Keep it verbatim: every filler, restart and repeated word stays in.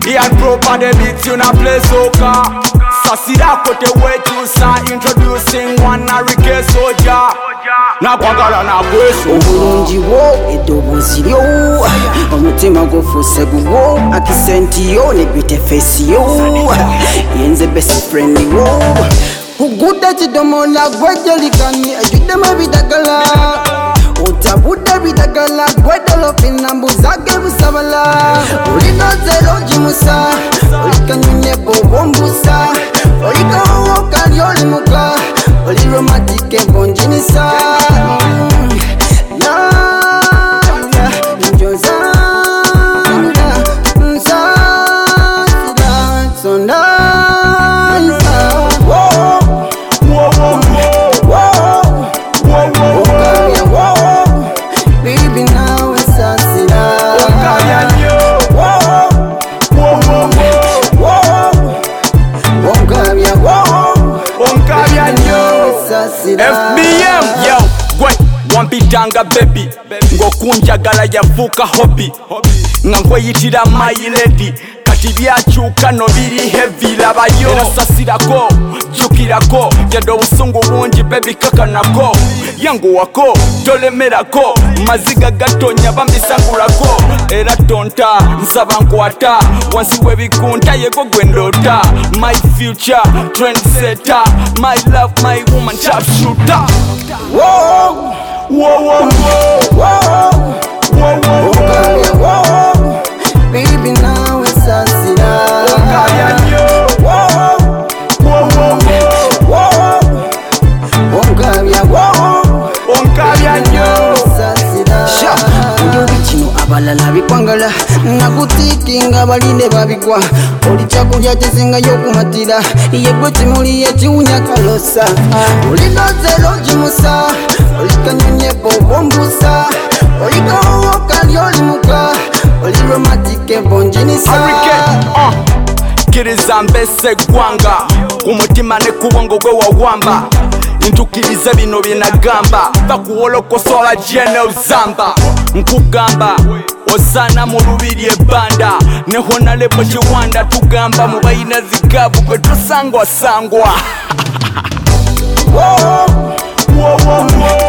and proper the beats you na play soca. Sasira kote wetu sa introducing one Arike Soldier. Na kwagala na kweso obulungi wo edobozi lyo omutima gufuse guwo akisenti yo ne bitefesi yo yenze best friend wo uguda chidomola gwejelikani ejude mabidagala utabuda bidagala gwedelo finambu zage busabala ulinozero jimusa ulikanyunye bobombusa ulikawo kalyoli muka uli romantique bonjinisa F B M, yo, gwe, wampitanga baby ngokunjagala yavuka hobby ngankweyitira my lady kati byakyuka no biri heavy labayo era sasirako jukirako yado obusungu bungi baby kakanako yangu wako tolemerako maziga gatonya bambisangulako era tonta nsaba nkwata wansi webikunta yego gwendota my future trendsetter my love my woman sharpshooter. Whoa, whoa, whoa, whoa, whoa, whoa, whoa, baby now it's Sasira. Whoa, whoa, whoa, whoa, abalala bikwangala nakutikinga baline babigwa oli kyakulya kisinga yokumatira yegwe kimuli ekiwunya kalosa olinozero jimusa olikanyunye bobombusa olikawo kalyoli muka oli romantique bonjinisa kiriza mbese gwanga kumutima ne kubongo gwe wawamba ntukiriza bino byenagamba bakuwolokosola jene uzamba nkugamba osana mu lubiri ebbanda ne honalebo kiwanda tugamba mu bayina zigabu gwe tusangwa sangwa. Whoa, whoa, whoa, whoa.